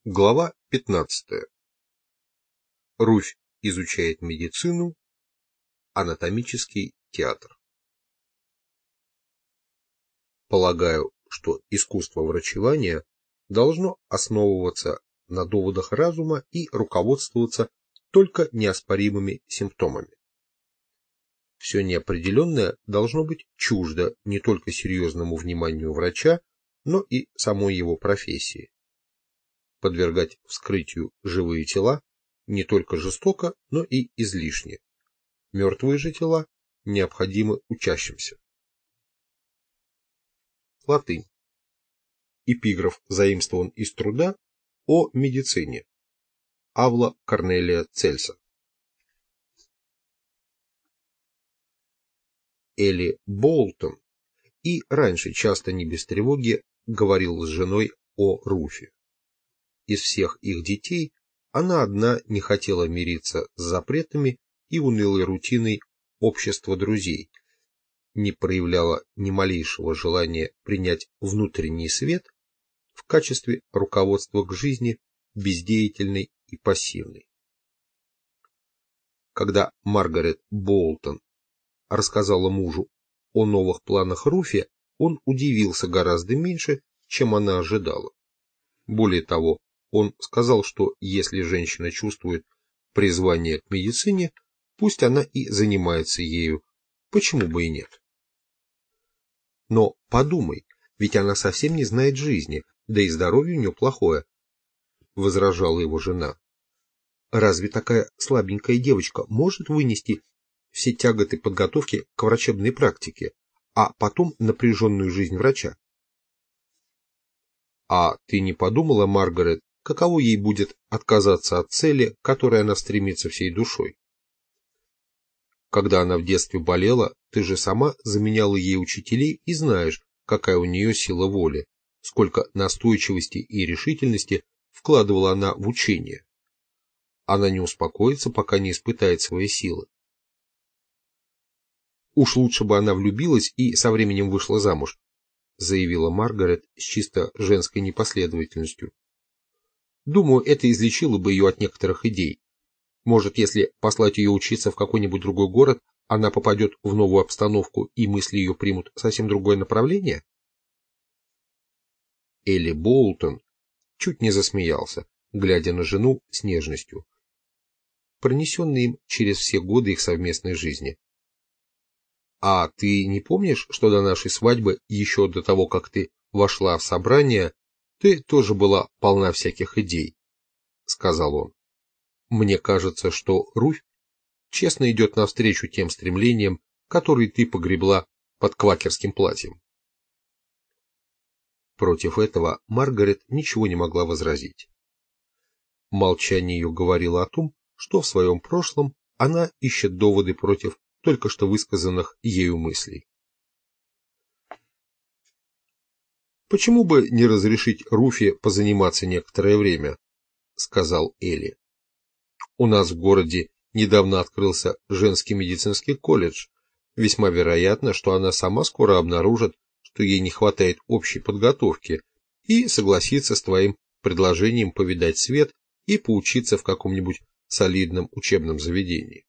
Глава 15. Руфь изучает медицину, анатомический театр. Полагаю, что искусство врачевания должно основываться на доводах разума и руководствоваться только неоспоримыми симптомами. Все неопределенное должно быть чуждо не только серьезному вниманию врача, но и самой его профессии. Подвергать вскрытию живые тела не только жестоко, но и излишне. Мертвые же тела необходимы учащимся. Латынь. Эпиграф заимствован из труда о медицине Авла Корнелия Цельса. Элли Боултон и раньше часто не без тревоги говорил с женой о Руфе. Из всех их детей она одна не хотела мириться с запретами и унылой рутиной общества друзей, не проявляла ни малейшего желания принять внутренний свет в качестве руководства к жизни бездеятельной и пассивной. Когда Маргарет Боултон рассказала мужу о новых планах Руфи, он удивился гораздо меньше, чем она ожидала. Более того, он сказал, что если женщина чувствует призвание к медицине, пусть она и занимается ею, почему бы и нет. Но подумай, ведь она совсем не знает жизни, да и здоровье у нее плохое, возражала его жена. Разве такая слабенькая девочка может вынести все тяготы подготовки к врачебной практике, а потом напряженную жизнь врача? А ты не подумала, Маргарет, каково ей будет отказаться от цели, к которой она стремится всей душой? Когда она в детстве болела, ты же сама заменяла ей учителей и знаешь, какая у нее сила воли, сколько настойчивости и решительности вкладывала она в учение. Она не успокоится, пока не испытает свои силы. Уж лучше бы она влюбилась и со временем вышла замуж, заявила Маргарет с чисто женской непоследовательностью. Думаю, это излечило бы ее от некоторых идей. Может, если послать ее учиться в какой-нибудь другой город, она попадет в новую обстановку и мысли ее примут совсем другое направление? Элли Боултон чуть не засмеялся, глядя на жену с нежностью, пронесенной им через все годы их совместной жизни. А ты не помнишь, что до нашей свадьбы, еще до того, как ты вошла в собрание, ты тоже была полна всяких идей, — сказал он. Мне кажется, что Руфь честно идет навстречу тем стремлениям, которые ты погребла под квакерским платьем. Против этого Маргарет ничего не могла возразить. Молчание ее говорило о том, что в своем прошлом она ищет доводы против только что высказанных ею мыслей. «Почему бы не разрешить Руфи позаниматься некоторое время?» — сказал Элли. «У нас в городе недавно открылся женский медицинский колледж. Весьма вероятно, что она сама скоро обнаружит, что ей не хватает общей подготовки, и согласится с твоим предложением повидать свет и поучиться в каком-нибудь солидном учебном заведении».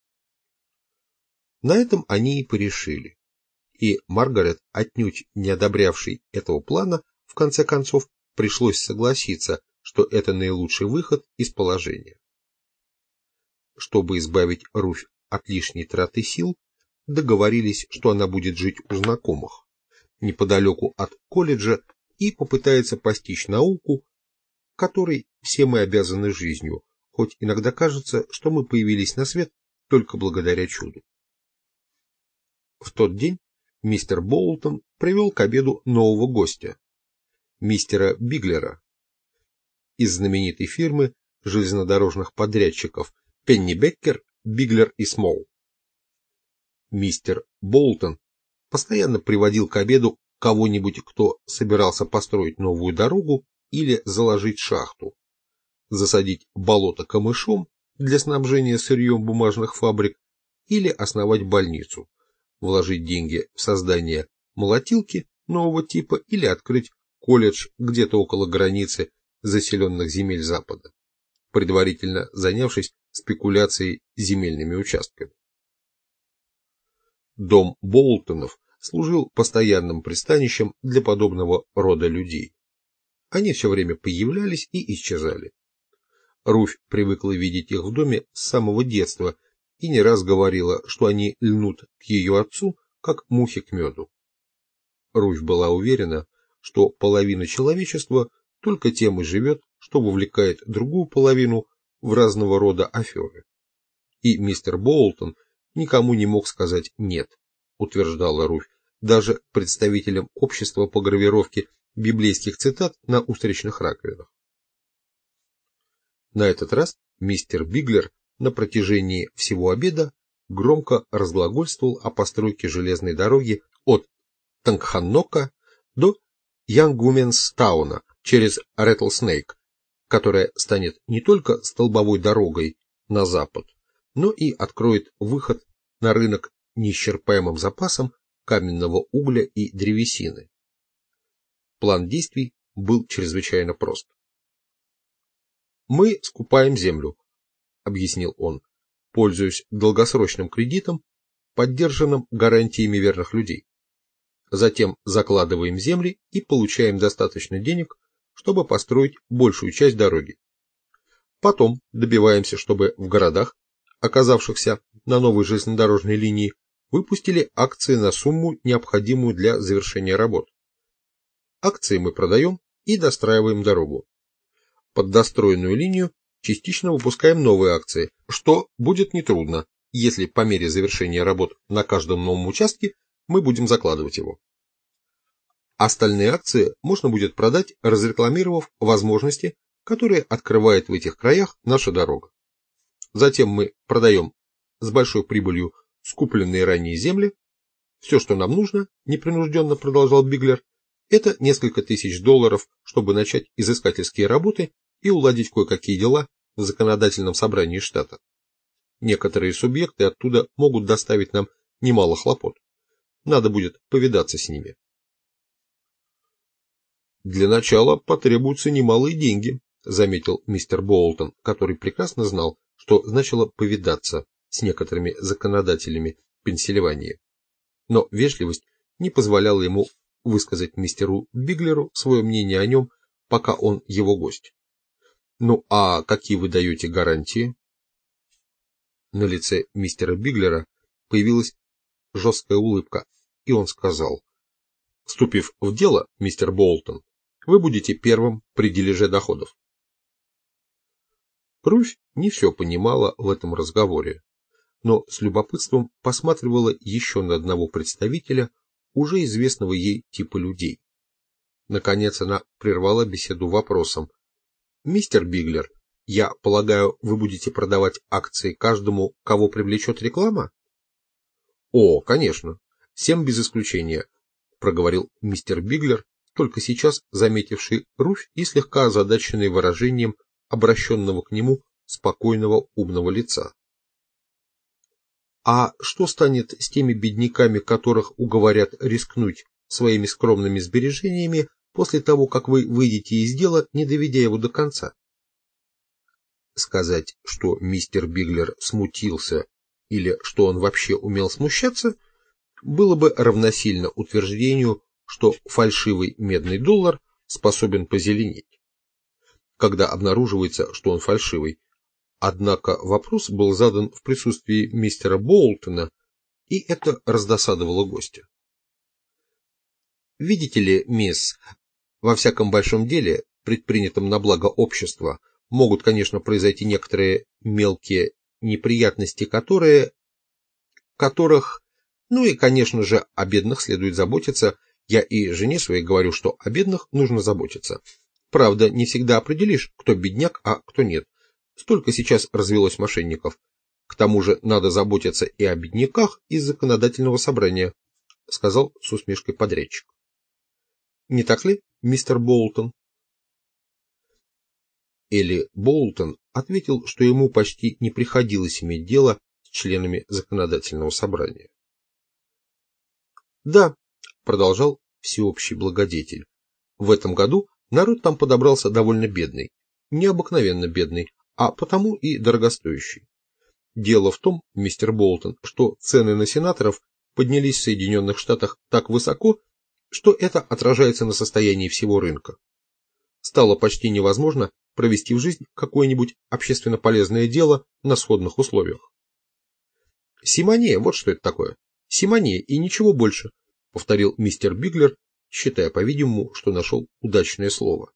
На этом они и порешили. И Маргарет, отнюдь не одобрявшей этого плана, в конце концов пришлось согласиться, что это наилучший выход из положения. Чтобы избавить Руфь от лишней траты сил, договорились, что она будет жить у знакомых, неподалеку от колледжа, и попытается постичь науку, которой все мы обязаны жизнью, хоть иногда кажется, что мы появились на свет только благодаря чуду. В тот день мистер Боултон привел к обеду нового гостя, мистера Биглера, из знаменитой фирмы железнодорожных подрядчиков Пеннибеккер, Биглер и Смол. Мистер Боултон постоянно приводил к обеду кого-нибудь, кто собирался построить новую дорогу или заложить шахту, засадить болото камышом для снабжения сырьем бумажных фабрик или основать больницу, вложить деньги в создание молотилки нового типа или открыть колледж где-то около границы заселенных земель Запада, предварительно занявшись спекуляцией земельными участками. Дом Боултонов служил постоянным пристанищем для подобного рода людей. Они все время появлялись и исчезали. Руфь привыкла видеть их в доме с самого детства и не раз говорила, что они льнут к ее отцу, как мухи к меду. Руфь была уверена, что половина человечества только тем и живет, что вовлекает другую половину в разного рода аферы. И мистер Боултон никому не мог сказать «нет», утверждала Руфь, даже представителям общества по гравировке библейских цитат на устричных раковинах. На этот раз мистер Биглер на протяжении всего обеда громко разглагольствовал о постройке железной дороги от Тангханнока до Янгуменстауна через Рэтлснейк, которая станет не только столбовой дорогой на запад, но и откроет выход на рынок неисчерпаемым запасом каменного угля и древесины. План действий был чрезвычайно прост. «Мы скупаем землю», — объяснил он, пользуясь долгосрочным кредитом, поддержанным гарантиями верных людей. Затем закладываем земли и получаем достаточно денег, чтобы построить большую часть дороги. Потом добиваемся, чтобы в городах, оказавшихся на новой железнодорожной линии, выпустили акции на сумму, необходимую для завершения работ. Акции мы продаем и достраиваем дорогу. Под достроенную линию частично выпускаем новые акции, что будет нетрудно, если по мере завершения работ на каждом новом участке мы будем закладывать его. Остальные акции можно будет продать, разрекламировав возможности, которые открывает в этих краях наша дорога. Затем мы продаем с большой прибылью скупленные ранее земли. Все, что нам нужно, непринужденно продолжал Биглер, это несколько тысяч долларов, чтобы начать изыскательские работы и уладить кое-какие дела в законодательном собрании штата. Некоторые субъекты оттуда могут доставить нам немало хлопот. Надо будет повидаться с ними. Для начала потребуются немалые деньги, заметил мистер Боултон, который прекрасно знал, что значило повидаться с некоторыми законодателями Пенсильвании. Но вежливость не позволяла ему высказать мистеру Биглеру свое мнение о нем, пока он его гость. Ну а какие вы даете гарантии? На лице мистера Биглера появилась жесткая улыбка, и он сказал: вступив в дело, мистер Боултон, вы будете первым при дележе доходов. Руфь не все понимала в этом разговоре, но с любопытством посматривала еще на одного представителя уже известного ей типа людей. Наконец она прервала беседу вопросом: «Мистер Биглер, я полагаю, вы будете продавать акции каждому, кого привлечет реклама?» «О, конечно, всем без исключения», — проговорил мистер Биглер, только сейчас заметивший Руфь и слегка озадаченный выражением обращенного к нему спокойного умного лица. «А что станет с теми бедняками, которых уговорят рискнуть своими скромными сбережениями после того, как вы выйдете из дела, не доведя его до конца?» Сказать, что мистер Биглер смутился или что он вообще умел смущаться, было бы равносильно утверждению, что фальшивый медный доллар способен позеленеть, когда обнаруживается, что он фальшивый. Однако вопрос был задан в присутствии мистера Боултона, и это раздосадовало гостя. «Видите ли, мисс, во всяком большом деле, предпринятом на благо общества, могут, конечно, произойти некоторые мелкие неприятности, которых, ну и, конечно же, о бедных следует заботиться. Я и жене своей говорю, что о бедных нужно заботиться. Правда, не всегда определишь, кто бедняк, а кто нет. Столько сейчас развелось мошенников. К тому же надо заботиться и о бедняках из законодательного собрания», — сказал с усмешкой подрядчик. «Не так ли, мистер Боултон?» Элли Боултон ответил, что ему почти не приходилось иметь дело с членами законодательного собрания. «Да», — продолжал всеобщий благодетель, — «в этом году Народ там подобрался довольно бедный, необыкновенно бедный, а потому и дорогостоящий. Дело в том, мистер Болтон, что цены на сенаторов поднялись в Соединенных Штатах так высоко, что это отражается на состоянии всего рынка. Стало почти невозможно провести в жизнь какое-нибудь общественно полезное дело на сходных условиях. «Симония, вот что это такое. Симония и ничего больше», — повторил мистер Биглер, считая, по-видимому, что нашел удачное слово.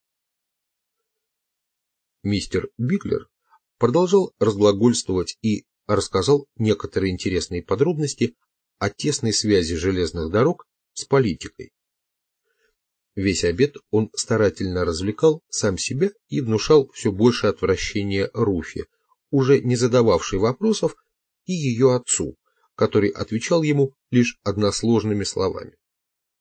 Мистер Биглер продолжал разглагольствовать и рассказал некоторые интересные подробности о тесной связи железных дорог с политикой. Весь обед он старательно развлекал сам себя и внушал все больше отвращения Руфи, уже не задававшей вопросов, и ее отцу, который отвечал ему лишь односложными словами.